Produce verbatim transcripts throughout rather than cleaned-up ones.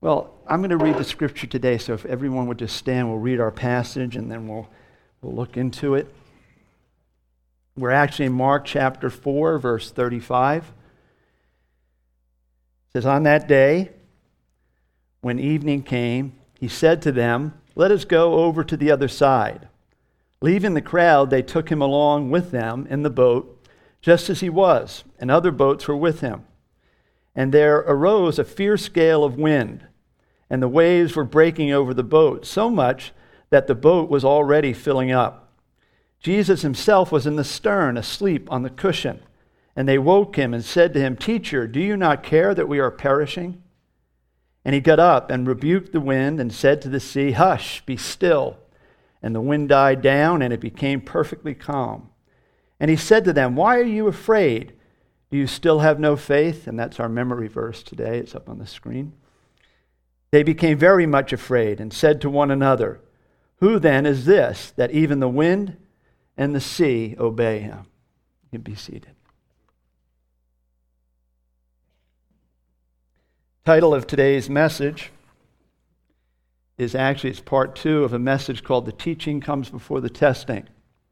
Well, I'm going to read the scripture today, so if everyone would just stand, we'll read our passage and then we'll, we'll look into it. We're actually in Mark chapter four, verse thirty-five. It says, "On that day, when evening came, he said to them, 'Let us go over to the other side.' Leaving the crowd, they took him along with them in the boat, just as he was, and other boats were with him. And there arose a fierce gale of wind, and the waves were breaking over the boat, so much that the boat was already filling up. Jesus himself was in the stern, asleep on the cushion. And they woke him and said to him, 'Teacher, do you not care that we are perishing?' And he got up and rebuked the wind and said to the sea, 'Hush, be still.' And the wind died down, and it became perfectly calm. And he said to them, 'Why are you afraid? Do you still have no faith?'" And that's our memory verse today. It's up on the screen. "They became very much afraid and said to one another, 'Who then is this, that even the wind and the sea obey him?'" You can be seated. Title of today's message is actually, it's part two of a message called "The Teaching Comes Before the Testing."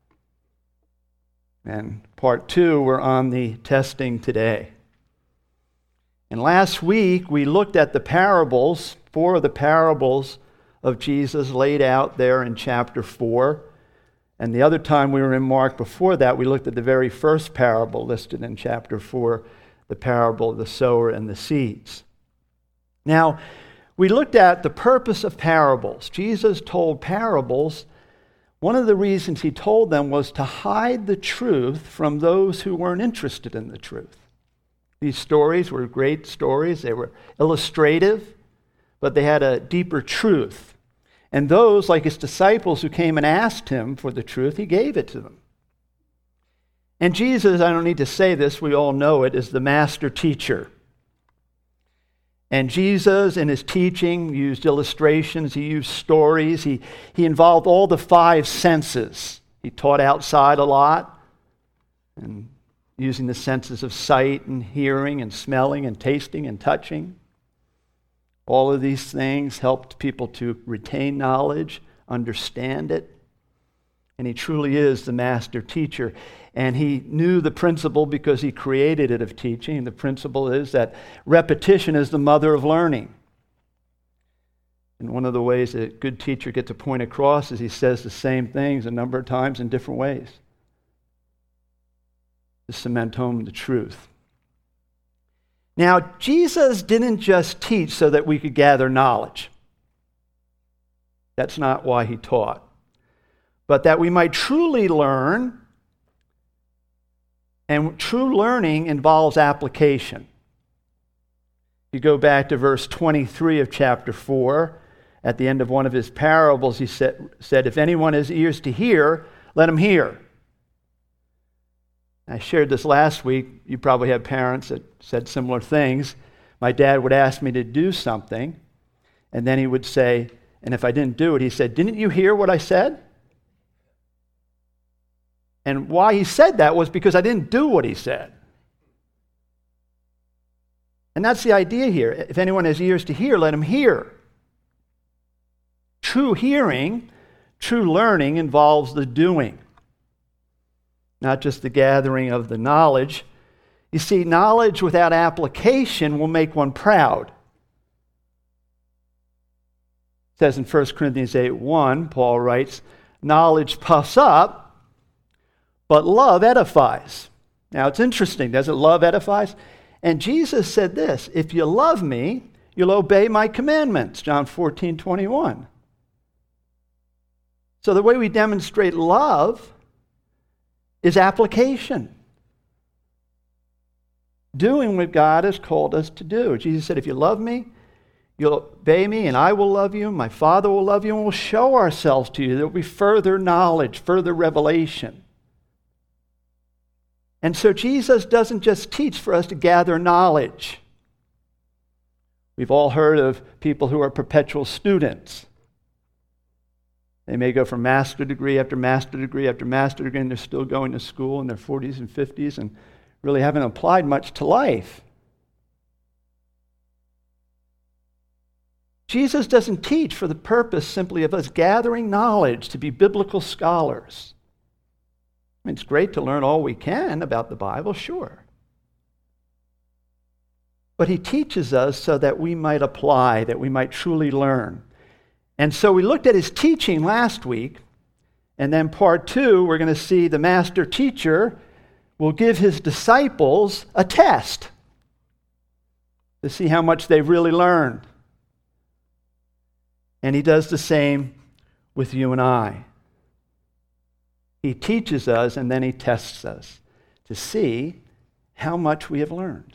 And part two, we're on the testing today. And last week, we looked at the parables, four of the parables of Jesus laid out there in chapter four. And the other time we were in Mark before that, we looked at the very first parable listed in chapter four, the parable of the sower and the seeds. Now, we looked at the purpose of parables. Jesus told parables. One of the reasons he told them was to hide the truth from those who weren't interested in the truth. These stories were great stories. They were illustrative, but they had a deeper truth. And those, like his disciples who came and asked him for the truth, he gave it to them. And Jesus, I don't need to say this, we all know it, is the master teacher. And Jesus, in his teaching, used illustrations, he used stories, he, he involved all the five senses. He taught outside a lot, and using the senses of sight and hearing and smelling and tasting and touching. All of these things helped people to retain knowledge, understand it. And he truly is the master teacher. And he knew the principle because he created it of teaching. The principle is that repetition is the mother of learning. And one of the ways that a good teacher gets a point across is he says the same things a number of times in different ways to cement home the truth. Now, Jesus didn't just teach so that we could gather knowledge. That's not why he taught. But that we might truly learn, and true learning involves application. You go back to verse twenty-three of chapter four. At the end of one of his parables, he said, said, "If anyone has ears to hear, let him hear." I shared this last week. You probably have parents that said similar things. My dad would ask me to do something, and then he would say, and if I didn't do it, he said, "Didn't you hear what I said?" And why he said that was because I didn't do what he said. And that's the idea here. If anyone has ears to hear, let him hear. True hearing, true learning involves the doing, not just the gathering of the knowledge. You see, knowledge without application will make one proud. It says in First Corinthians eight one, Paul writes, "Knowledge puffs up, but love edifies." Now, it's interesting, doesn't love edifies? And Jesus said this, "If you love me, you'll obey my commandments," John fourteen twenty-one. So the way we demonstrate love is application. Doing what God has called us to do. Jesus said, "If you love me, you'll obey me, and I will love you, my Father will love you, and we'll show ourselves to you." There will be further knowledge, further revelation. And so Jesus doesn't just teach for us to gather knowledge. We've all heard of people who are perpetual students. They may go from master degree after master degree after master degree, and they're still going to school in their forties and fifties and really haven't applied much to life. Jesus doesn't teach for the purpose simply of us gathering knowledge to be biblical scholars. I mean, it's great to learn all we can about the Bible, sure. But he teaches us so that we might apply, that we might truly learn. And so we looked at his teaching last week, and then part two, we're going to see the master teacher will give his disciples a test to see how much they've really learned. And he does the same with you and I. He teaches us and then he tests us to see how much we have learned.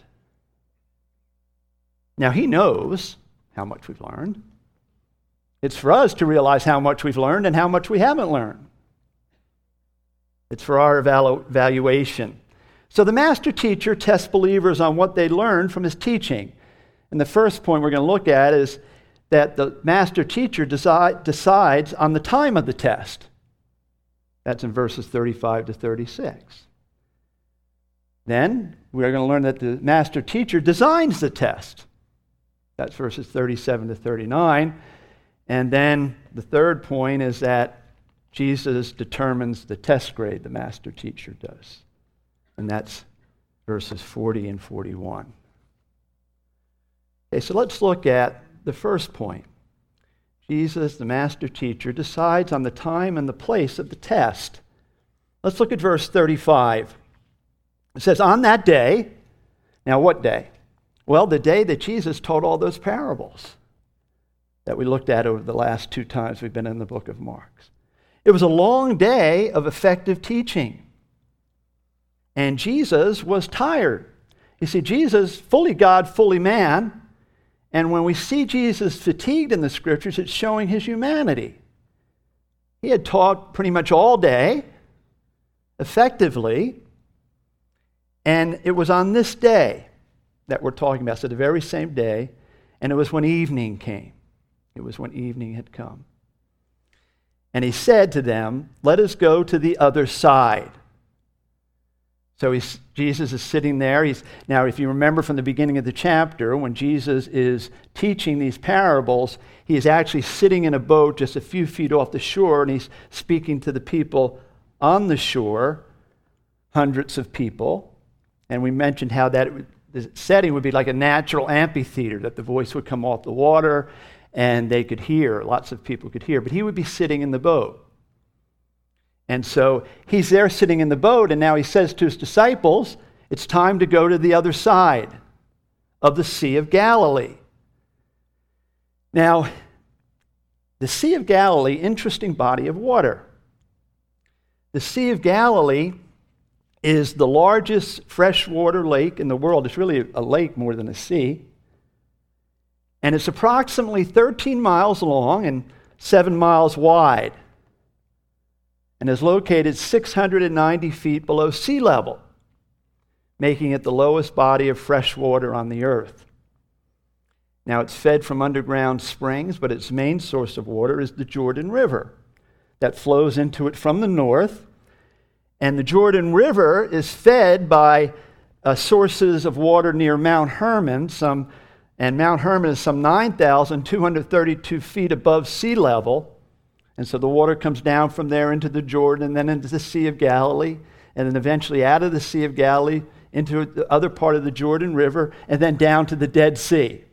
Now, he knows how much we've learned. It's for us to realize how much we've learned and how much we haven't learned. It's for our evalu- evaluation. So the master teacher tests believers on what they learned from his teaching. And the first point we're going to look at is that the master teacher deci- decides on the time of the test. That's in verses thirty-five to thirty-six. Then we're going to learn that the master teacher designs the test. That's verses thirty-seven to thirty-nine. And then the third point is that Jesus determines the test grade, the master teacher does. And that's verses forty and forty-one. Okay, so let's look at the first point. Jesus, the master teacher, decides on the time and the place of the test. Let's look at verse thirty-five. It says, on that day, now what day? Well, the day that Jesus told all those parables that we looked at over the last two times we've been in the book of Mark. It was a long day of effective teaching. And Jesus was tired. You see, Jesus, fully God, fully man, and when we see Jesus fatigued in the scriptures, it's showing his humanity. He had taught pretty much all day, effectively, and it was on this day that we're talking about, so the very same day, and it was when evening came. It was when evening had come. And he said to them, let us go to the other side. So he's, Jesus is sitting there. He's, now, if you remember from the beginning of the chapter, when Jesus is teaching these parables, he is actually sitting in a boat just a few feet off the shore, and he's speaking to the people on the shore, hundreds of people. And we mentioned how that the setting would be like a natural amphitheater, that the voice would come off the water, and they could hear, lots of people could hear, but he would be sitting in the boat. And so he's there sitting in the boat, and now he says to his disciples, it's time to go to the other side of the Sea of Galilee. Now, the Sea of Galilee, interesting body of water. The Sea of Galilee is the largest freshwater lake in the world. It's really a lake more than a sea. And it's approximately thirteen miles long and seven miles wide, and is located six hundred ninety feet below sea level, making it the lowest body of fresh water on the earth. Now, it's fed from underground springs, but its main source of water is the Jordan River that flows into it from the north. And the Jordan River is fed by uh, sources of water near Mount Hermon, some And Mount Hermon is some nine thousand two hundred thirty-two feet above sea level. And so the water comes down from there into the Jordan and then into the Sea of Galilee, and then eventually out of the Sea of Galilee into the other part of the Jordan River, and then down to the Dead Sea.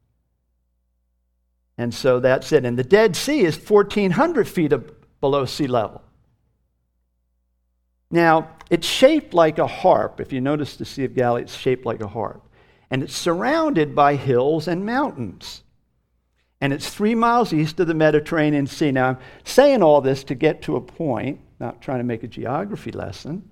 And so that's it. And the Dead Sea is fourteen hundred feet below sea level. Now, it's shaped like a harp. If you notice the Sea of Galilee, it's shaped like a harp. And it's surrounded by hills and mountains. And it's three miles east of the Mediterranean Sea. Now, I'm saying all this to get to a point, not trying to make a geography lesson.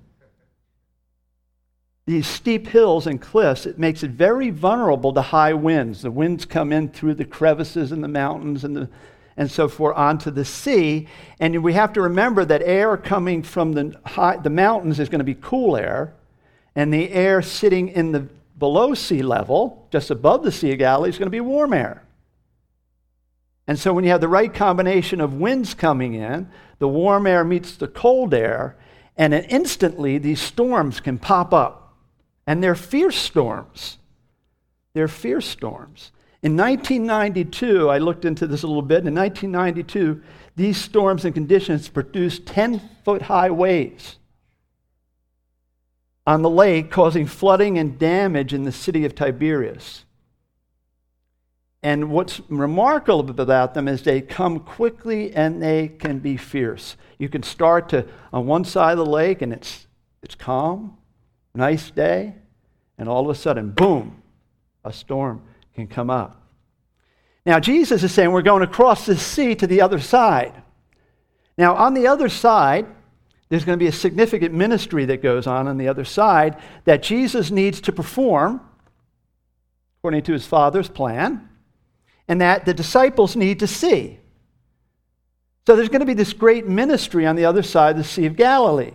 These steep hills and cliffs, it makes it very vulnerable to high winds. The winds come in through the crevices in the mountains and the, and so forth onto the sea. And we have to remember that air coming from the, high, the mountains is going to be cool air, and the air sitting in the below sea level, just above the Sea of Galilee, is going to be warm air. And so when you have the right combination of winds coming in, the warm air meets the cold air, and then instantly these storms can pop up. And they're fierce storms. They're fierce storms. In nineteen ninety-two, I looked into this a little bit. In nineteen ninety-two, these storms and conditions produced ten-foot high waves on the lake, causing flooding and damage in the city of Tiberias. And what's remarkable about them is they come quickly and they can be fierce. You can start to on one side of the lake and it's it's calm, nice day, and all of a sudden, boom, a storm can come up. Now, Jesus is saying we're going across the sea to the other side. Now, on the other side, there's going to be a significant ministry that goes on on the other side that Jesus needs to perform according to his Father's plan, and that the disciples need to see. So there's going to be this great ministry on the other side of the Sea of Galilee.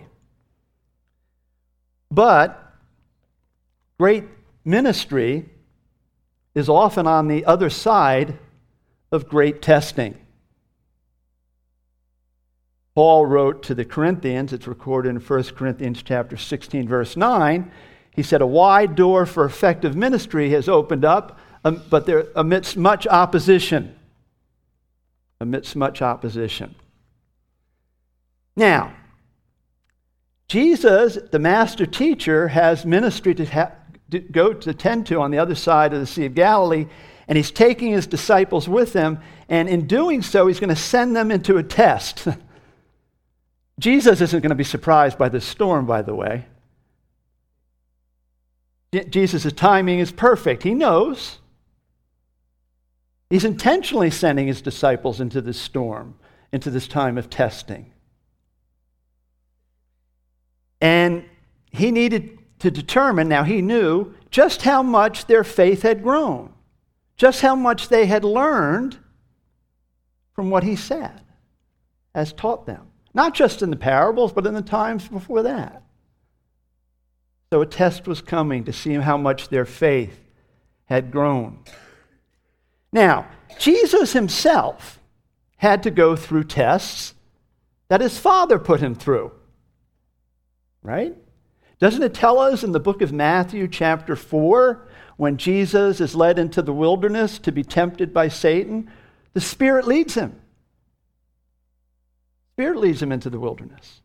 But great ministry is often on the other side of great testing. Paul wrote to the Corinthians, it's recorded in First Corinthians chapter sixteen, verse nine. He said, a wide door for effective ministry has opened up, um, but there amidst much opposition. Amidst much opposition. Now, Jesus, the master teacher, has ministry to, ha- to go to tend to on the other side of the Sea of Galilee, and he's taking his disciples with him, and in doing so, he's going to send them into a test. Jesus isn't going to be surprised by this storm, by the way. Jesus' timing is perfect. He knows. He's intentionally sending his disciples into this storm, into this time of testing. And he needed to determine, now he knew, just how much their faith had grown, just how much they had learned from what he said, has taught them. Not just in the parables, but in the times before that. So a test was coming to see how much their faith had grown. Now, Jesus himself had to go through tests that his Father put him through. Right? Doesn't it tell us in the book of Matthew chapter four, when Jesus is led into the wilderness to be tempted by Satan, the Spirit leads him. Spirit leads him into the wilderness.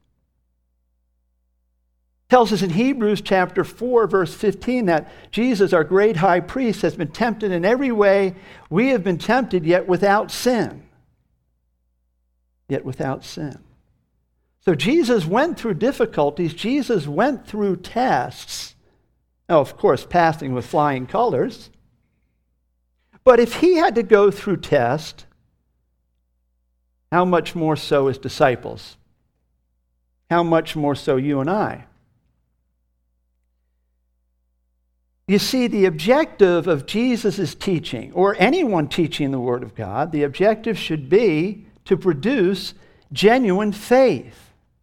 It tells us in Hebrews chapter four, verse fifteen, that Jesus, our great high priest, has been tempted in every way we have been tempted, yet without sin. Yet without sin. So Jesus went through difficulties. Jesus went through tests. Now, of course, passing with flying colors. But if he had to go through tests, how much more so his disciples? How much more so you and I? You see, the objective of Jesus' teaching, or anyone teaching the Word of God, the objective should be to produce genuine faith.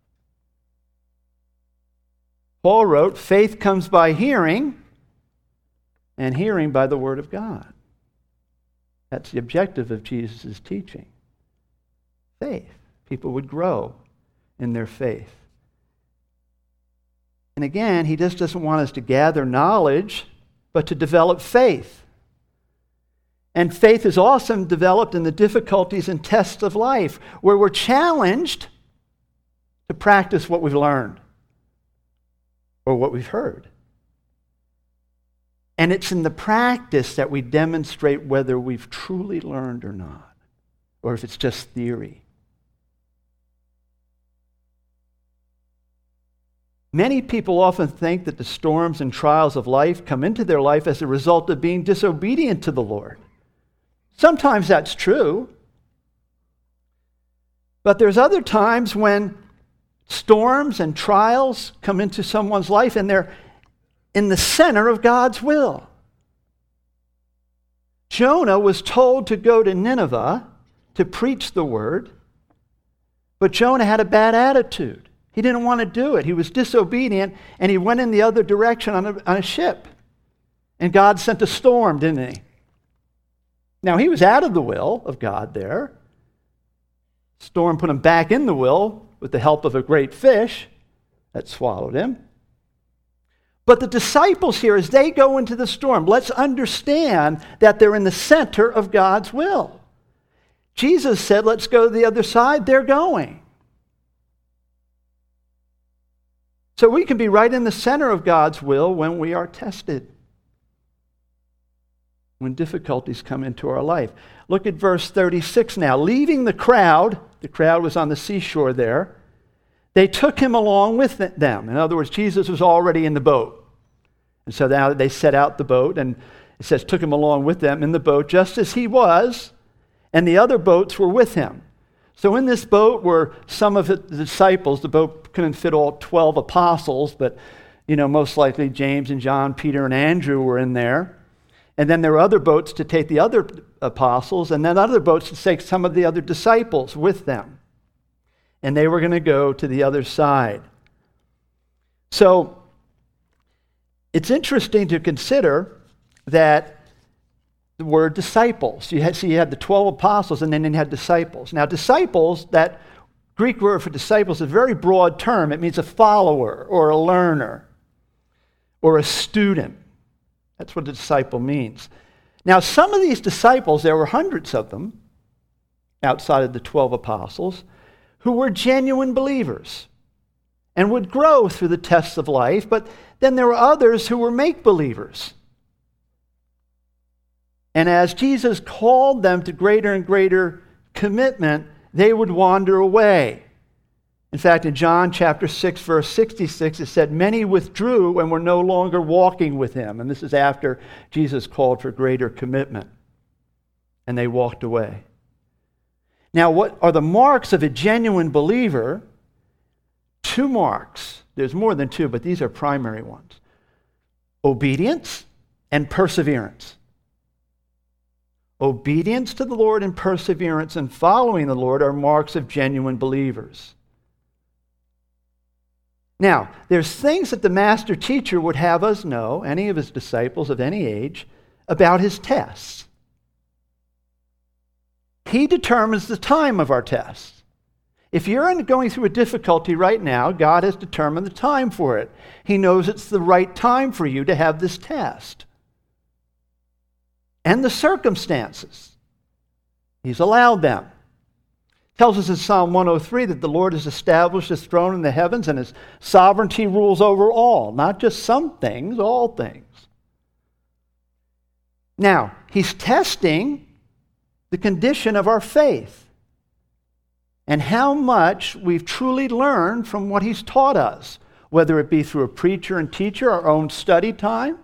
Paul wrote, faith comes by hearing, and hearing by the Word of God. That's the objective of Jesus' teaching. Faith. People would grow in their faith. And again, he just doesn't want us to gather knowledge, but to develop faith. And faith is also developed in the difficulties and tests of life, where we're challenged to practice what we've learned or what we've heard. And it's in the practice that we demonstrate whether we've truly learned or not, or if it's just theory. Many people often think that the storms and trials of life come into their life as a result of being disobedient to the Lord. Sometimes that's true. But there's other times when storms and trials come into someone's life and they're in the center of God's will. Jonah was told to go to Nineveh to preach the word, but Jonah had a bad attitude. He didn't want to do it. He was disobedient, and he went in the other direction on a, on a ship. And God sent a storm, didn't he? Now, he was out of the will of God there. Storm put him back in the will with the help of a great fish that swallowed him. But the disciples here, as they go into the storm, let's understand that they're in the center of God's will. Jesus said, let's go to the other side. They're going. So we can be right in the center of God's will when we are tested, when difficulties come into our life. Look at verse thirty-six now. Leaving the crowd, the crowd was on the seashore there, they took him along with them. In other words, Jesus was already in the boat. And so now they set out the boat, and it says, took him along with them in the boat, just as he was, and the other boats were with him. So in this boat were some of the disciples. The boat couldn't fit all twelve apostles, but, you know, most likely James and John, Peter and Andrew were in there. And then there were other boats to take the other apostles, and then other boats to take some of the other disciples with them. And they were going to go to the other side. So it's interesting to consider that the word disciples. You had, see, you had the twelve apostles, and then you had disciples. Now, disciples, that Greek word for disciples, is a very broad term. It means a follower or a learner or a student. That's what a disciple means. Now, some of these disciples, there were hundreds of them outside of the twelve apostles, who were genuine believers and would grow through the tests of life, but then there were others who were make-believers. And as Jesus called them to greater and greater commitment, they would wander away. In fact, in John chapter six, verse sixty-six, it said, many withdrew and were no longer walking with him. And this is after Jesus called for greater commitment. And they walked away. Now, what are the marks of a genuine believer? Two marks. There's more than two, but these are primary ones. Obedience and perseverance. Obedience to the Lord and perseverance and following the Lord are marks of genuine believers. Now, there's things that the master teacher would have us know, any of his disciples of any age, about his tests. He determines the time of our tests. If you're going through a difficulty right now, God has determined the time for it. He knows it's the right time for you to have this test. And the circumstances. He's allowed them. It tells us in Psalm one oh three that the Lord has established his throne in the heavens and his sovereignty rules over all, not just some things, all things. Now, he's testing the condition of our faith and how much we've truly learned from what he's taught us, whether it be through a preacher and teacher, our own study time.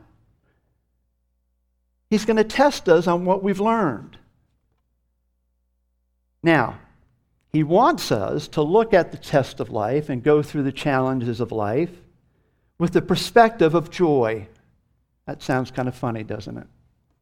He's going to test us on what we've learned. Now, he wants us to look at the test of life and go through the challenges of life with the perspective of joy. That sounds kind of funny, doesn't it?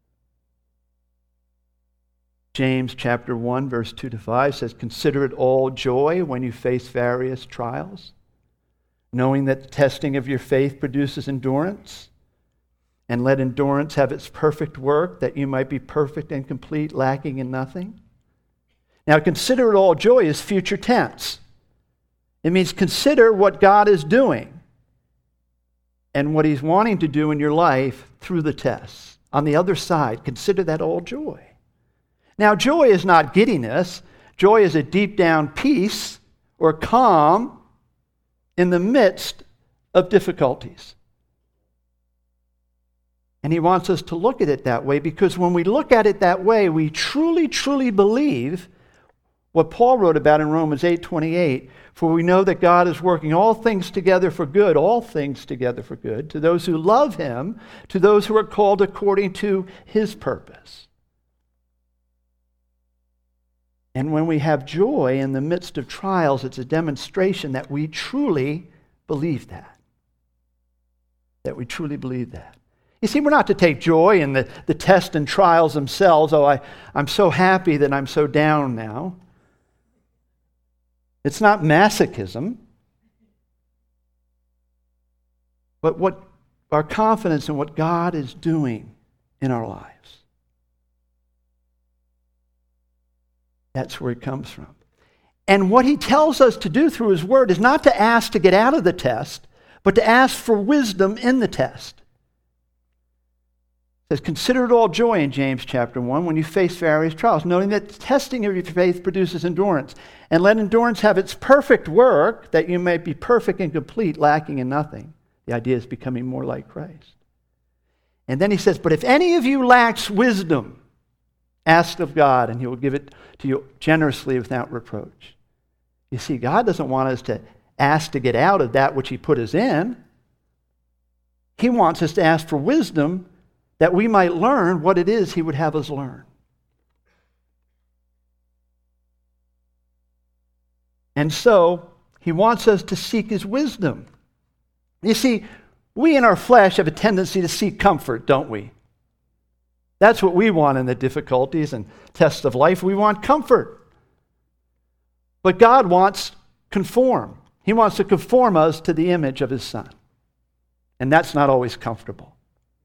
James chapter one, verse two to five says, consider it all joy when you face various trials, knowing that the testing of your faith produces endurance. And let endurance have its perfect work, that you might be perfect and complete, lacking in nothing. Now, consider it all joy is future tense. It means consider what God is doing and what he's wanting to do in your life through the tests. On the other side, consider that all joy. Now, joy is not giddiness. Joy is a deep down peace or calm in the midst of difficulties. And he wants us to look at it that way, because when we look at it that way, we truly, truly believe what Paul wrote about in Romans eight twenty-eight, for we know that God is working all things together for good, all things together for good, to those who love him, to those who are called according to his purpose. And when we have joy in the midst of trials, it's a demonstration that we truly believe that. That we truly believe that. You see, we're not to take joy in the, the tests and trials themselves. Oh, I, I'm so happy that I'm so down now. It's not masochism. But what our confidence in what God is doing in our lives. That's where it comes from. And what he tells us to do through his word is not to ask to get out of the test, but to ask for wisdom in the test. It says, consider it all joy in James chapter one when you face various trials, knowing that the testing of your faith produces endurance. And let endurance have its perfect work, that you may be perfect and complete, lacking in nothing. The idea is becoming more like Christ. And then he says, but if any of you lacks wisdom, ask of God, and he will give it to you generously without reproach. You see, God doesn't want us to ask to get out of that which he put us in. He wants us to ask for wisdom that we might learn what it is he would have us learn. And so, he wants us to seek his wisdom. You see, we in our flesh have a tendency to seek comfort, don't we? That's what we want in the difficulties and tests of life. We want comfort. But God wants conform. He wants to conform us to the image of his Son. And that's not always comfortable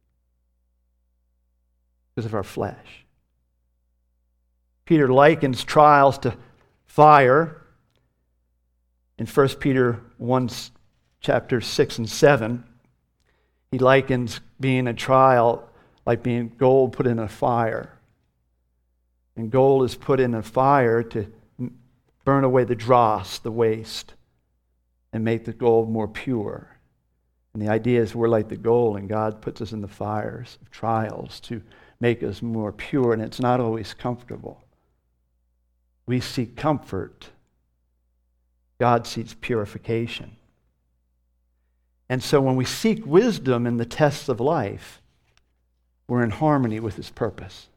because of our flesh. Peter likens trials to fire. In First Peter one, chapter six and seven, he likens being a trial like being gold put in a fire. And gold is put in a fire to burn away the dross, the waste, and make the gold more pure. And the idea is we're like the gold, and God puts us in the fires of trials to make us more pure, and it's not always comfortable. We seek comfort. God seeks purification. And so when we seek wisdom in the tests of life, we're in harmony with his purpose.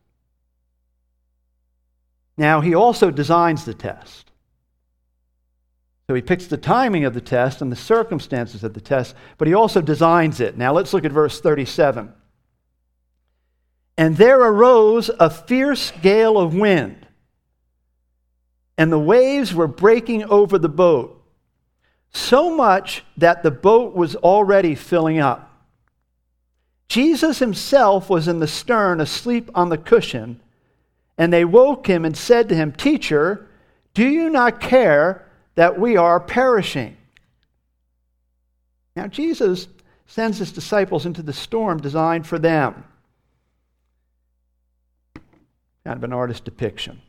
Now, he also designs the test. So he picks the timing of the test and the circumstances of the test, but he also designs it. Now let's look at verse thirty-seven. And there arose a fierce gale of wind, and the waves were breaking over the boat, so much that the boat was already filling up. Jesus himself was in the stern, asleep on the cushion, and they woke him and said to him, Teacher, do you not care that we are perishing? Now Jesus sends his disciples into the storm designed for them. Kind of an artist's depiction.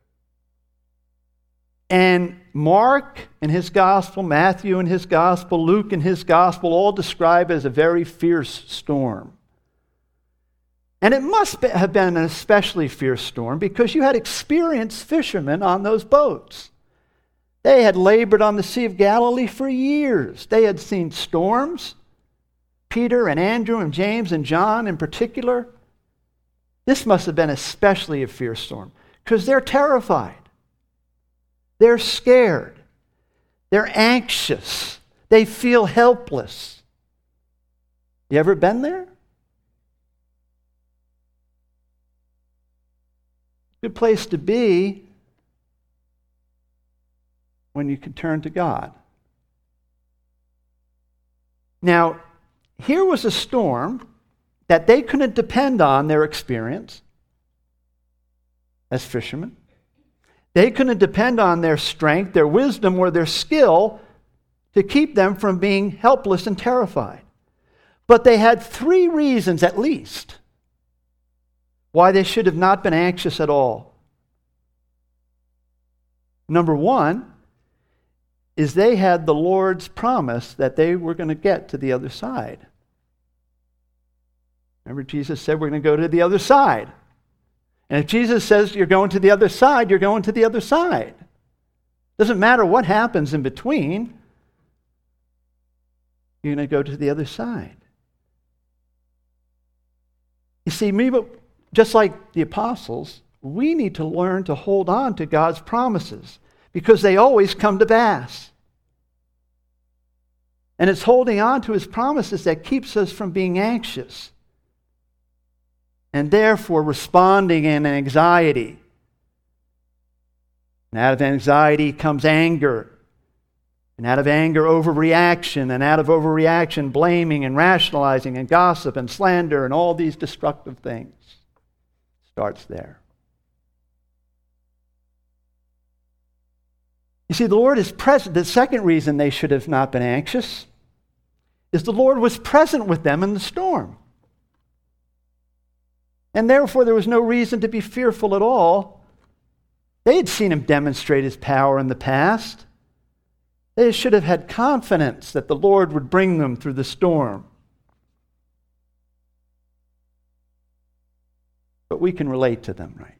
And Mark in his gospel, Matthew in his gospel, Luke in his gospel all describe it as a very fierce storm. And it must be, have been an especially fierce storm because you had experienced fishermen on those boats. They had labored on the Sea of Galilee for years. They had seen storms. Peter and Andrew and James and John in particular. This must have been especially a fierce storm because they're terrified. They're scared. They're anxious. They feel helpless. You ever been there? Good place to be when you can turn to God. Now, here was a storm that they couldn't depend on their experience as fishermen. They couldn't depend on their strength, their wisdom, or their skill to keep them from being helpless and terrified. But they had three reasons at least why they should have not been anxious at all. Number one is they had the Lord's promise that they were going to get to the other side. Remember, Jesus said we're going to go to the other side. And if Jesus says you're going to the other side, you're going to the other side. Doesn't matter what happens in between, you're going to go to the other side. You see, me, just like the apostles, we need to learn to hold on to God's promises because they always come to pass. And it's holding on to his promises that keeps us from being anxious and therefore responding in anxiety. And out of anxiety comes anger. And out of anger, overreaction. And out of overreaction, blaming and rationalizing and gossip and slander and all these destructive things. Starts there. You see, the Lord is present. The second reason they should have not been anxious is the Lord was present with them in the storm. And therefore, there was no reason to be fearful at all. They had seen him demonstrate his power in the past. They should have had confidence that the Lord would bring them through the storm. But we can relate to them, right?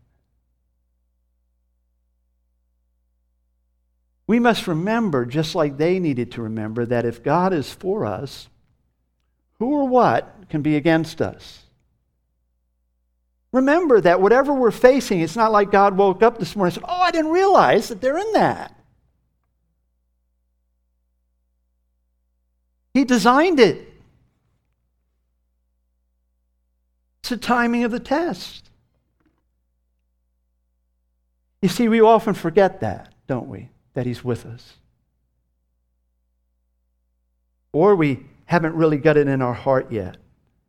We must remember, just like they needed to remember, that if God is for us, who or what can be against us? Remember that whatever we're facing, it's not like God woke up this morning and said, oh, I didn't realize that they're in that. He designed it. It's the timing of the test. You see, we often forget that, don't we? That he's with us. Or we haven't really got it in our heart yet.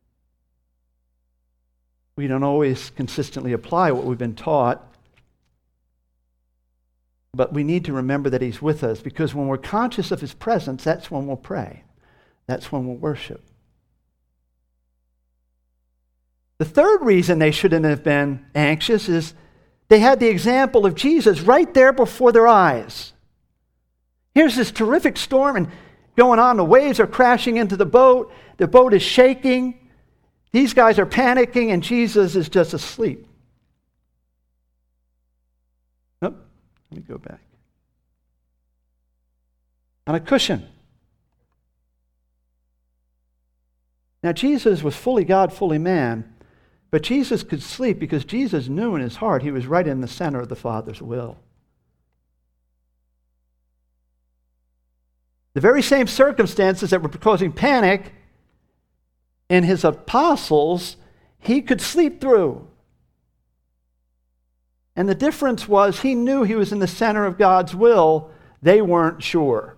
We don't always consistently apply what we've been taught. But we need to remember that he's with us, because when we're conscious of his presence, that's when we'll pray. That's when we'll worship. The third reason they shouldn't have been anxious is they had the example of Jesus right there before their eyes. Here's this terrific storm and going on. The waves are crashing into the boat. The boat is shaking. These guys are panicking, and Jesus is just asleep. Nope. Let me go back. On a cushion. Now, Jesus was fully God, fully man, but Jesus could sleep because Jesus knew in his heart he was right in the center of the Father's will. The very same circumstances that were causing panic in his apostles, he could sleep through. And the difference was he knew he was in the center of God's will. They weren't sure.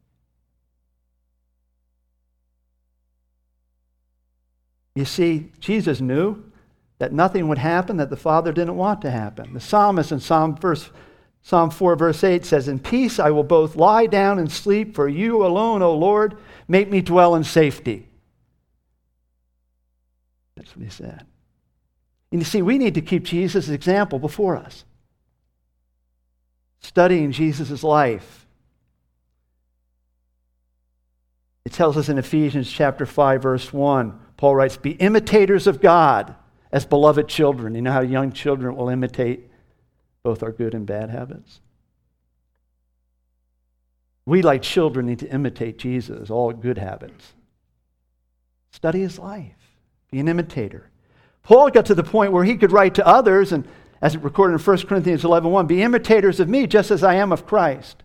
You see, Jesus knew that nothing would happen that the Father didn't want to happen. The psalmist in Psalm, verse, Psalm four, verse eight says, in peace I will both lie down and sleep, for you alone, O Lord, make me dwell in safety. That's what he said. And you see, we need to keep Jesus' example before us. Studying Jesus' life. It tells us in Ephesians chapter five, verse one, Paul writes, be imitators of God as beloved children. You know how young children will imitate both our good and bad habits? We, like children, need to imitate Jesus, all good habits. Study his life. Be an imitator. Paul got to the point where he could write to others, and as it recorded in First Corinthians eleven one, be imitators of me just as I am of Christ.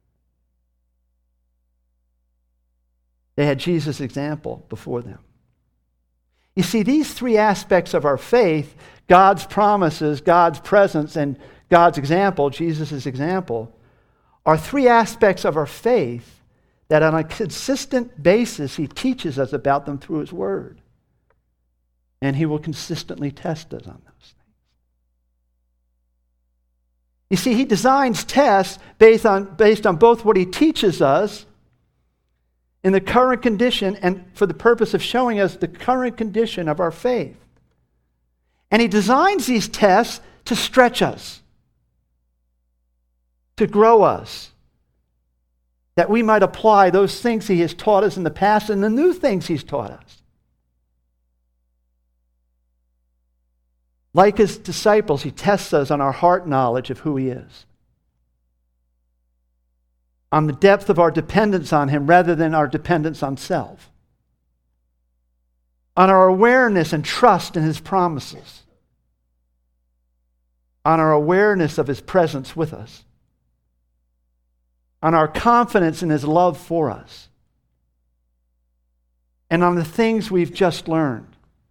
They had Jesus' example before them. You see, these three aspects of our faith, God's promises, God's presence, and God's example, Jesus' example, are three aspects of our faith that on a consistent basis he teaches us about them through his word. And he will consistently test us on those things. You see, he designs tests based on, based on both what he teaches us in the current condition and for the purpose of showing us the current condition of our faith. And he designs these tests to stretch us, to grow us, that we might apply those things he has taught us in the past and the new things he's taught us. Like his disciples, he tests us on our heart knowledge of who he is, on the depth of our dependence on him rather than our dependence on self, on our awareness and trust in his promises, on our awareness of his presence with us, on our confidence in his love for us, and on the things we've just learned.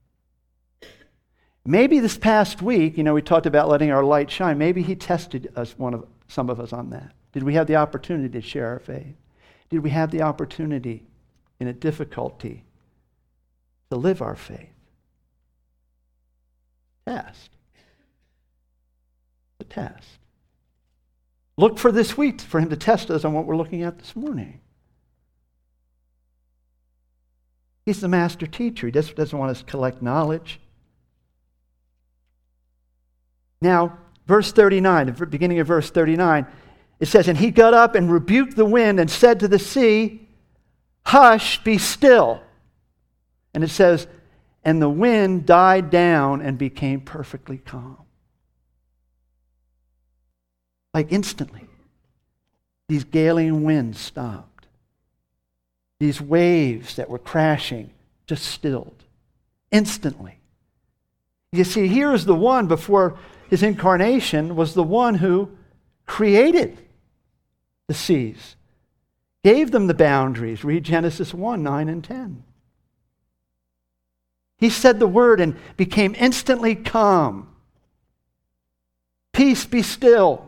Maybe this past week, you know, we talked about letting our light shine. Maybe he tested us, one of some of us, on that. Did we have the opportunity to share our faith? Did we have the opportunity in a difficulty to live our faith? Test. The test. Look for this week for him to test us on what we're looking at this morning. He's the master teacher. He just doesn't want us to collect knowledge. Now, verse thirty-nine, the beginning of verse thirty-nine, it says, "And he got up and rebuked the wind and said to the sea, 'Hush, be still.' And it says, and the wind died down and became perfectly calm." Like instantly, these galing winds stopped. These waves that were crashing just stilled. Instantly. You see, here is the one before his incarnation was the one who created the seas, gave them the boundaries. Read Genesis one, nine and ten. He said the word and became instantly calm. Peace, be still.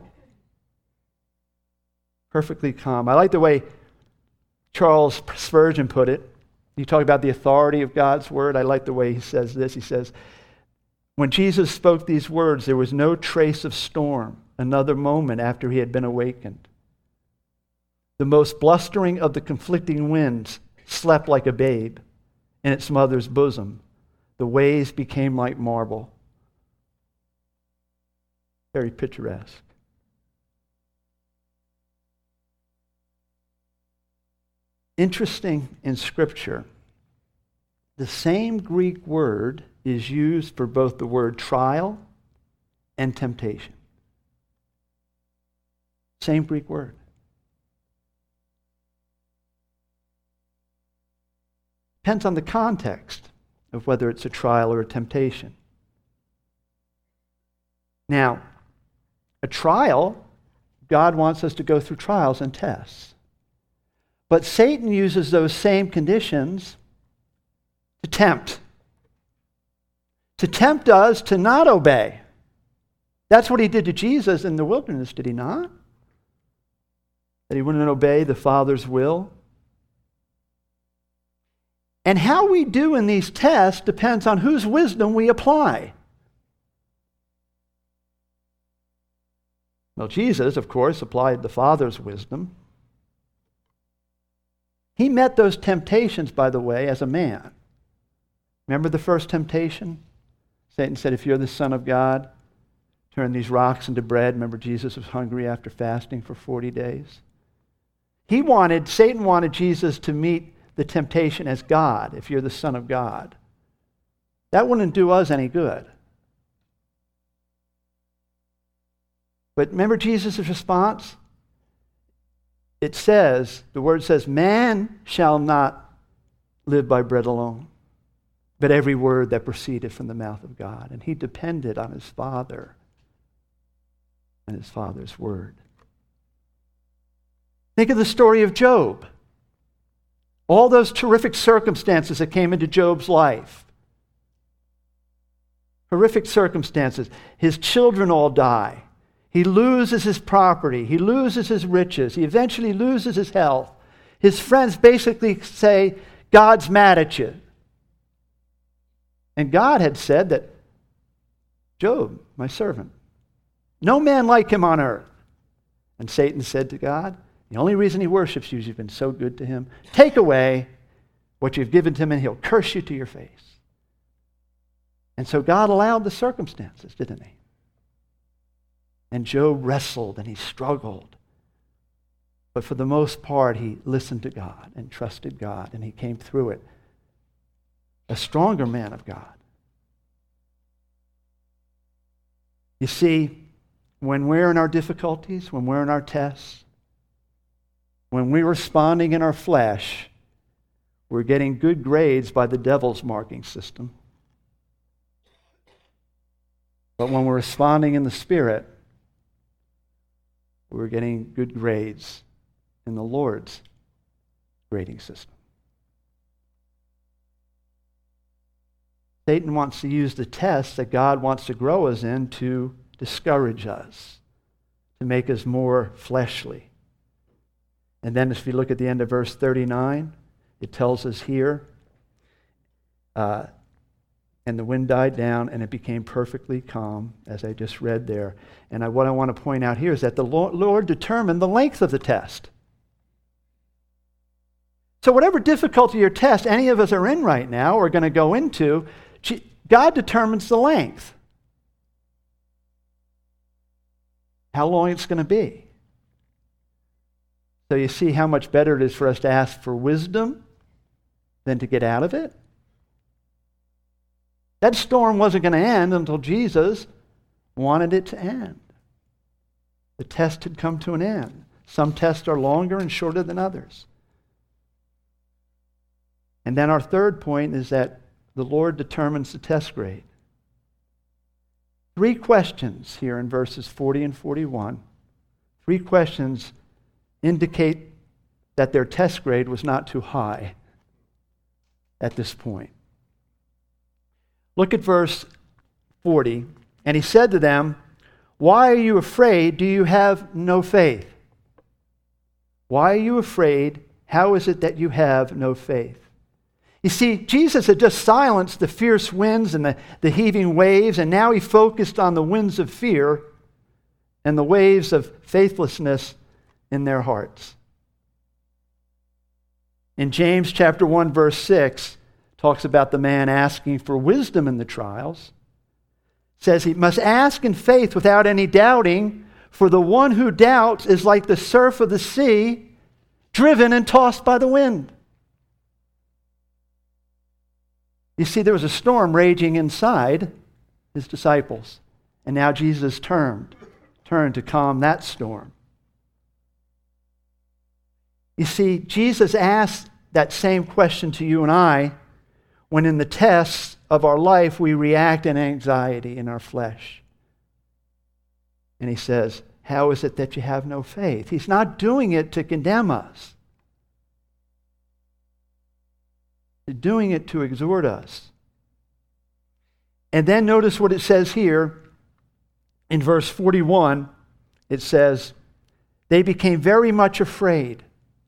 Perfectly calm. I like the way Charles Spurgeon put it. You talk about the authority of God's word. I like the way he says this. He says, when Jesus spoke these words, there was no trace of storm another moment after he had been awakened. The most blustering of the conflicting winds slept like a babe in its mother's bosom. The waves became like marble. Very picturesque. Interesting in Scripture, the same Greek word is used for both the word trial and temptation. Same Greek word. Depends on the context of whether it's a trial or a temptation. Now, a trial, God wants us to go through trials and tests. But Satan uses those same conditions to tempt. To tempt us to not obey. That's what he did to Jesus in the wilderness, did he not? That he wouldn't obey the Father's will. And how we do in these tests depends on whose wisdom we apply. Well, Jesus, of course, applied the Father's wisdom. He met those temptations, by the way, as a man. Remember the first temptation? Satan said, if you're the Son of God, turn these rocks into bread. Remember, Jesus was hungry after fasting for forty days. He wanted, Satan wanted Jesus to meet the temptation as God, if you're the Son of God. That wouldn't do us any good. But remember Jesus' response? It says, the word says, man shall not live by bread alone, but every word that proceeded from the mouth of God. And he depended on his Father and his Father's word. Think of the story of Job. All those terrific circumstances that came into Job's life. Horrific circumstances. His children all die. He loses his property. He loses his riches. He eventually loses his health. His friends basically say, God's mad at you. And God had said that, Job, my servant, no man like him on earth. And Satan said to God, the only reason he worships you is you've been so good to him. Take away what you've given to him and he'll curse you to your face. And so God allowed the circumstances, didn't he? And Job wrestled and he struggled. But for the most part, he listened to God and trusted God, and he came through it a stronger man of God. You see, when we're in our difficulties, when we're in our tests, when we're responding in our flesh, we're getting good grades by the devil's marking system. But when we're responding in the Spirit, we're getting good grades in the Lord's grading system. Satan wants to use the tests that God wants to grow us in to discourage us, to make us more fleshly. And then if you look at the end of verse thirty-nine, it tells us here, uh, and the wind died down, and it became perfectly calm, as I just read there. And I, what I want to point out here is that the Lord determined the length of the test. So whatever difficulty or test any of us are in right now or going to go into, God determines the length. How long it's going to be. So you see how much better it is for us to ask for wisdom than to get out of it? That storm wasn't going to end until Jesus wanted it to end. The test had come to an end. Some tests are longer and shorter than others. And then our third point is that the Lord determines the test grade. Three questions here in verses forty and forty-one. Three questions indicate that their test grade was not too high at this point. Look at verse forty. And he said to them, "Why are you afraid? Do you have no faith?" Why are you afraid? How is it that you have no faith? You see, Jesus had just silenced the fierce winds and the, the heaving waves, and now he focused on the winds of fear and the waves of faithlessness in their hearts. In James chapter one, verse six, talks about the man asking for wisdom in the trials. It says he must ask in faith without any doubting, for the one who doubts is like the surf of the sea, driven and tossed by the wind. You see, there was a storm raging inside his disciples, and now Jesus turned, turned to calm that storm. You see, Jesus asked that same question to you and I when in the tests of our life we react in anxiety in our flesh. And he says, "How is it that you have no faith?" He's not doing it to condemn us. He's doing it to exhort us. And then notice what it says here in verse forty-one. It says, "They became very much afraid."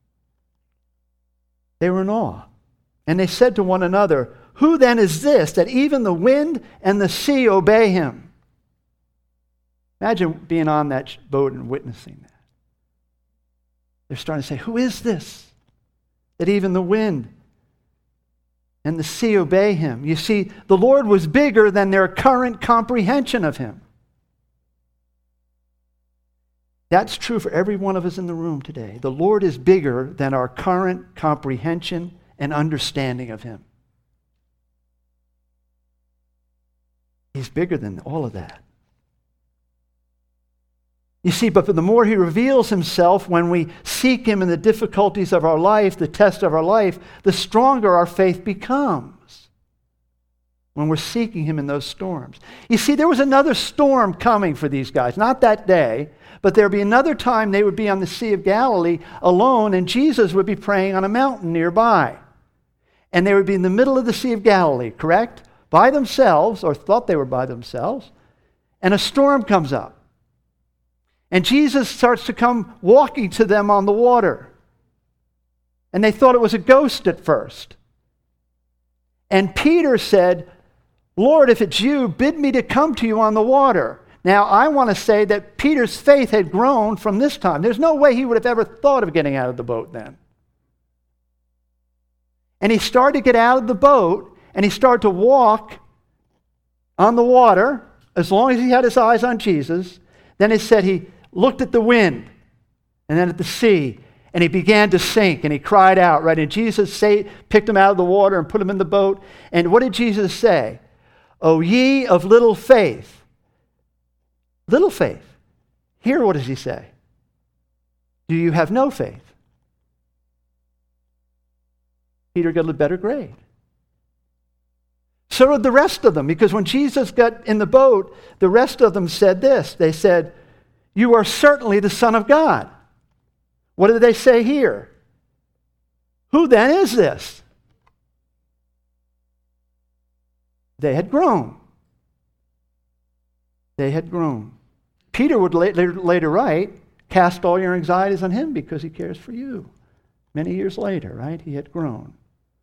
They were in awe. And they said to one another, "Who then is this that even the wind and the sea obey him?" Imagine being on that boat and witnessing that. They're starting to say, "Who is this that even the wind and the sea obey him?" You see, the Lord was bigger than their current comprehension of him. That's true for every one of us in the room today. The Lord is bigger than our current comprehension and understanding of him. He's bigger than all of that. You see, but the more he reveals himself when we seek him in the difficulties of our life, the test of our life, the stronger our faith becomes when we're seeking him in those storms. You see, there was another storm coming for these guys, not that day, but there would be another time they would be on the Sea of Galilee alone, and Jesus would be praying on a mountain nearby. And they would be in the middle of the Sea of Galilee, correct? By themselves, or thought they were by themselves, and a storm comes up. And Jesus starts to come walking to them on the water. And they thought it was a ghost at first. And Peter said, "Lord, if it's you, bid me to come to you on the water." Now, I want to say that Peter's faith had grown from this time. There's no way he would have ever thought of getting out of the boat then. And he started to get out of the boat, and he started to walk on the water, as long as he had his eyes on Jesus. Then it said he looked at the wind, and then at the sea, and he began to sink, and he cried out, right? And Jesus say, picked him out of the water and put him in the boat. And what did Jesus say? "O ye of little faith." Little faith. Here, what does he say? "Do you have no faith?" Peter got a better grade. So did the rest of them, because when Jesus got in the boat, the rest of them said this. They said, "You are certainly the Son of God." What did they say here? "Who then is this?" They had grown. They had grown. Peter would later, later write, "Cast all your anxieties on him because he cares for you." Many years later, right? He had grown.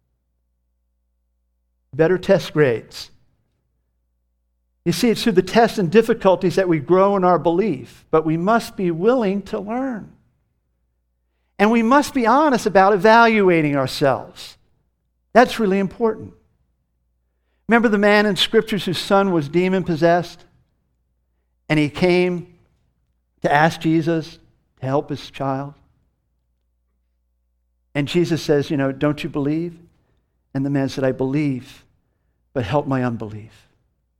Better test grades. You see, it's through the tests and difficulties that we grow in our belief, but we must be willing to learn. And we must be honest about evaluating ourselves. That's really important. Remember the man in Scriptures whose son was demon-possessed? And he came to ask Jesus to help his child. And Jesus says, you know, don't you believe? And the man said, I believe, but help my unbelief.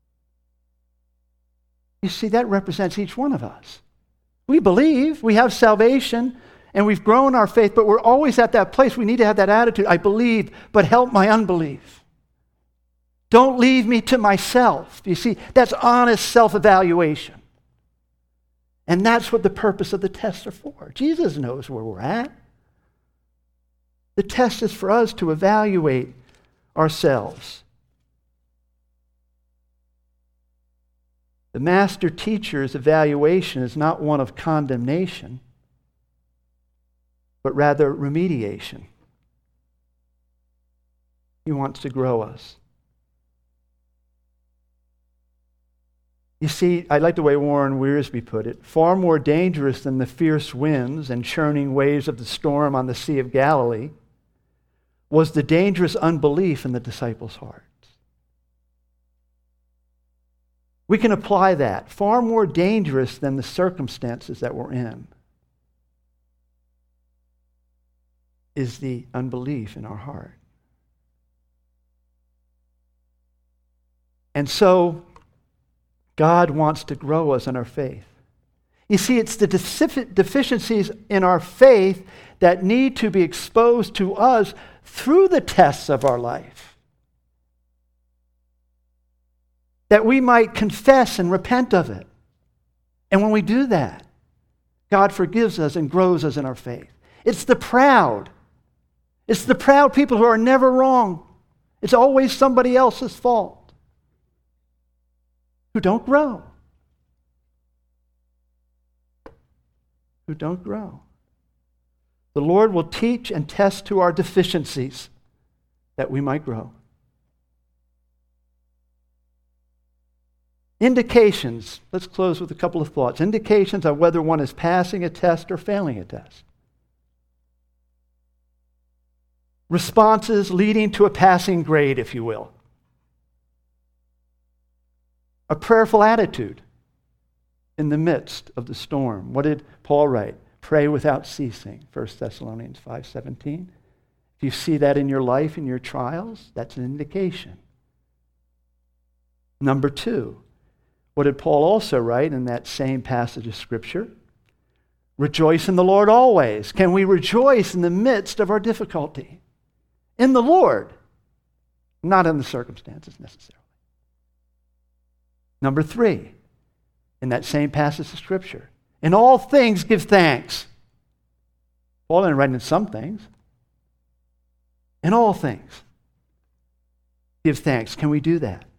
You see, that represents each one of us. We believe, we have salvation, and we've grown our faith, but we're always at that place. We need to have that attitude. I believe, but help my unbelief. Don't leave me to myself. You see, that's honest self-evaluation. And that's what the purpose of the tests are for. Jesus knows where we're at. The test is for us to evaluate ourselves. The master teacher's evaluation is not one of condemnation, but rather remediation. He wants to grow us. You see, I like the way Warren Wiersbe put it, far more dangerous than the fierce winds and churning waves of the storm on the Sea of Galilee was the dangerous unbelief in the disciples' hearts. We can apply that. Far more dangerous than the circumstances that we're in is the unbelief in our heart. And so, God wants to grow us in our faith. You see, it's the defici- deficiencies in our faith that need to be exposed to us through the tests of our life, that we might confess and repent of it. And when we do that, God forgives us and grows us in our faith. It's the proud. It's the proud people who are never wrong. It's always somebody else's fault, who don't grow. Who don't grow. The Lord will teach and test to our deficiencies that we might grow. Indications. Let's close with a couple of thoughts. Indications of whether one is passing a test or failing a test. Responses leading to a passing grade, if you will. A prayerful attitude in the midst of the storm. What did Paul write? Pray without ceasing, First Thessalonians five seventeen. If you see that in your life, in your trials, that's an indication. Number two, what did Paul also write in that same passage of Scripture? Rejoice in the Lord always. Can we rejoice in the midst of our difficulty? In the Lord, not in the circumstances necessarily. Number three, in that same passage of Scripture, in all things give thanks. Paul didn't write in some things. In all things give thanks. Can we do that?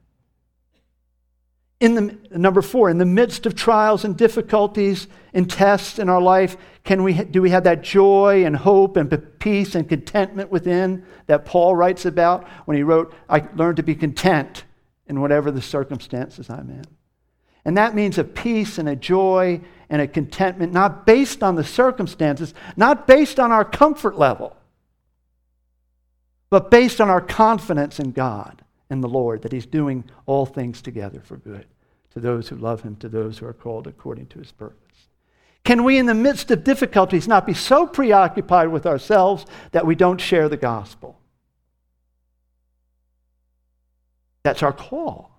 In the number four, in the midst of trials and difficulties and tests in our life, can we do we have that joy and hope and peace and contentment within that Paul writes about when he wrote, I learned to be content in whatever the circumstances I'm in. And that means a peace and a joy and a contentment not based on the circumstances, not based on our comfort level, but based on our confidence in God and the Lord, that He's doing all things together for good to those who love Him, to those who are called according to His purpose. Can we, in the midst of difficulties, not be so preoccupied with ourselves that we don't share the gospel? That's our call.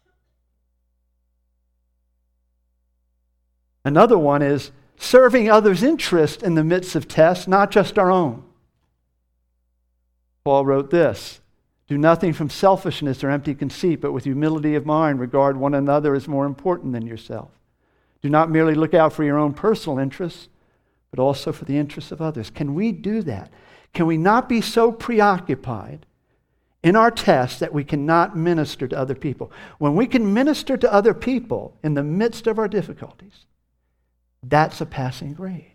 Another one is serving others' interest in the midst of tests, not just our own. Paul wrote this, do nothing from selfishness or empty conceit, but with humility of mind regard one another as more important than yourself. Do not merely look out for your own personal interests, but also for the interests of others. Can we do that? Can we not be so preoccupied in our tests that we cannot minister to other people? When we can minister to other people in the midst of our difficulties, that's a passing grade.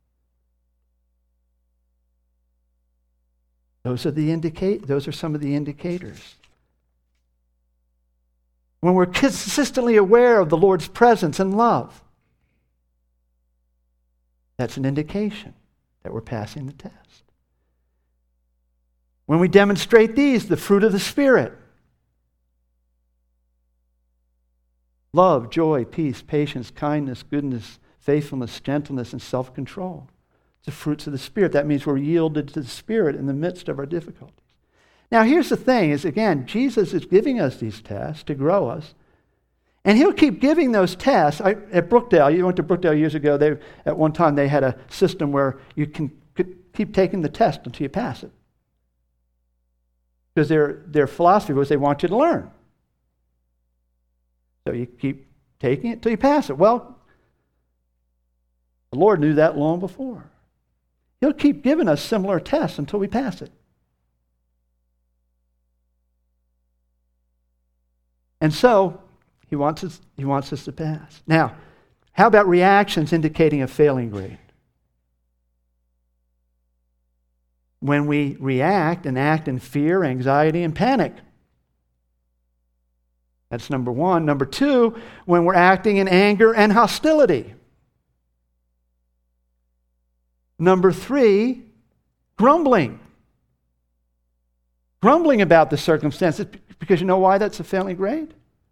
Those are the indicate. Those are some of the indicators. When we're consistently aware of the Lord's presence and love, that's an indication that we're passing the test. When we demonstrate these, the fruit of the Spirit, love, joy, peace, patience, kindness, goodness, faithfulness, gentleness, and self-control. It's the fruits of the Spirit. That means we're yielded to the Spirit in the midst of our difficulties. Now, here's the thing, is again, Jesus is giving us these tests to grow us. And he'll keep giving those tests. I, at Brookdale, you went to Brookdale years ago, they, at one time they had a system where you can could keep taking the test until you pass it. Because their, their philosophy was they want you to learn. So you keep taking it until you pass it. Well, the Lord knew that long before. He'll keep giving us similar tests until we pass it. And so, he wants us, he wants us to pass. Now, how about reactions indicating a failing grade? When we react and act in fear, anxiety, and panic. That's number one. Number two, when we're acting in anger and hostility. Number three, grumbling. Grumbling about the circumstances, because you know why that's a failing grade?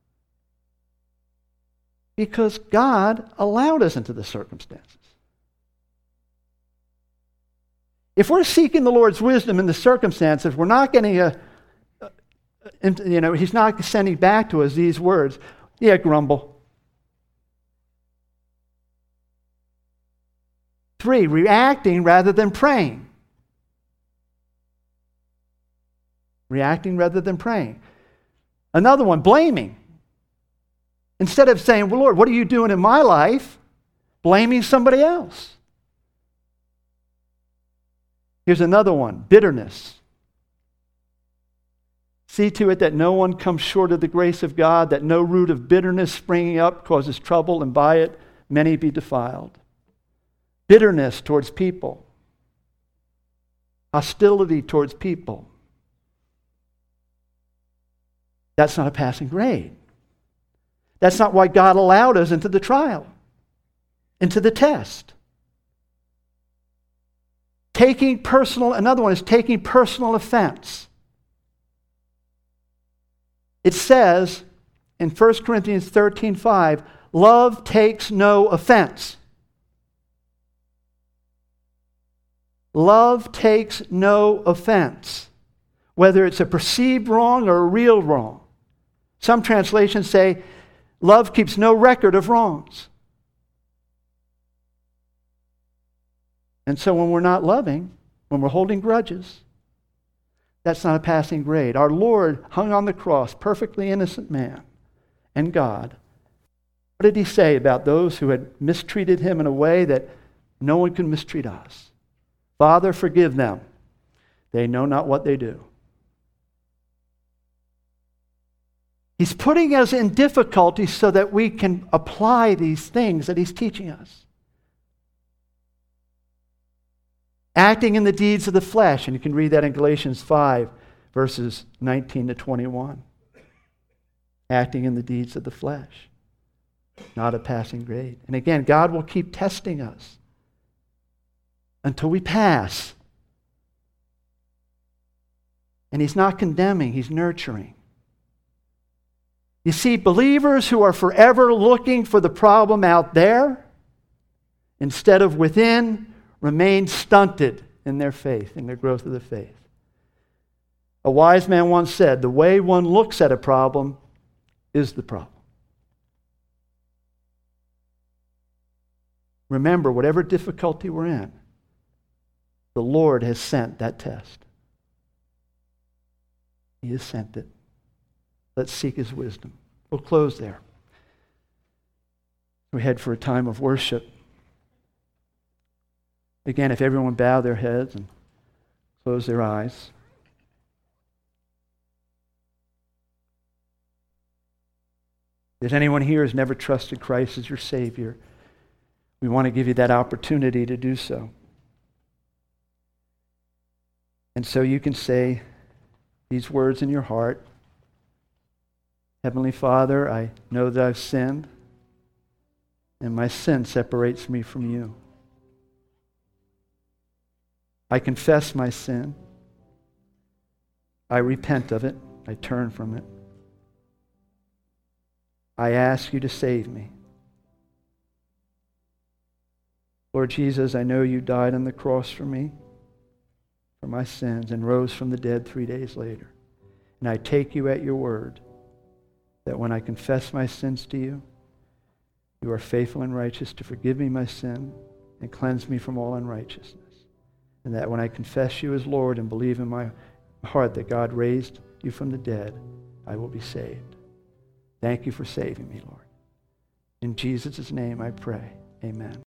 Because God allowed us into the circumstances. If we're seeking the Lord's wisdom in the circumstances, we're not getting a, a, you know, he's not sending back to us these words, yeah, grumble. Three, reacting rather than praying. Reacting rather than praying. Another one, blaming. Instead of saying, well, Lord, what are you doing in my life? Blaming somebody else. Here's another one, bitterness. See to it that no one comes short of the grace of God, that no root of bitterness springing up causes trouble, and by it many be defiled. Bitterness towards people. Hostility towards people. That's not a passing grade. That's not why God allowed us into the trial, into the test. Taking personal, another one is taking personal offense. It says in First Corinthians thirteen five, love takes no offense. Love takes no offense, whether it's a perceived wrong or a real wrong. Some translations say, love keeps no record of wrongs. And so when we're not loving, when we're holding grudges, that's not a passing grade. Our Lord hung on the cross, perfectly innocent man and God. What did he say about those who had mistreated him in a way that no one can mistreat us? Father, forgive them. They know not what they do. He's putting us in difficulty so that we can apply these things that he's teaching us. Acting in the deeds of the flesh, and you can read that in Galatians five, verses nineteen to twenty-one. Acting in the deeds of the flesh. Not a passing grade. And again, God will keep testing us until we pass. And he's not condemning, he's nurturing. You see, believers who are forever looking for the problem out there instead of within remain stunted in their faith, in their growth of the faith. A wise man once said, the way one looks at a problem is the problem. Remember, whatever difficulty we're in, the Lord has sent that test. He has sent it. Let's seek his wisdom. We'll close there. We head for a time of worship. Again, if everyone bow their heads and close their eyes. If anyone here has never trusted Christ as your Savior, we want to give you that opportunity to do so. And so you can say these words in your heart. Heavenly Father, I know that I've sinned, and my sin separates me from you. I confess my sin. I repent of it. I turn from it. I ask you to save me. Lord Jesus, I know you died on the cross for me, for my sins, and rose from the dead three days later. And I take you at your word that when I confess my sins to you, you are faithful and righteous to forgive me my sin and cleanse me from all unrighteousness. And that when I confess you as Lord and believe in my heart that God raised you from the dead, I will be saved. Thank you for saving me, Lord. In Jesus' name I pray. Amen.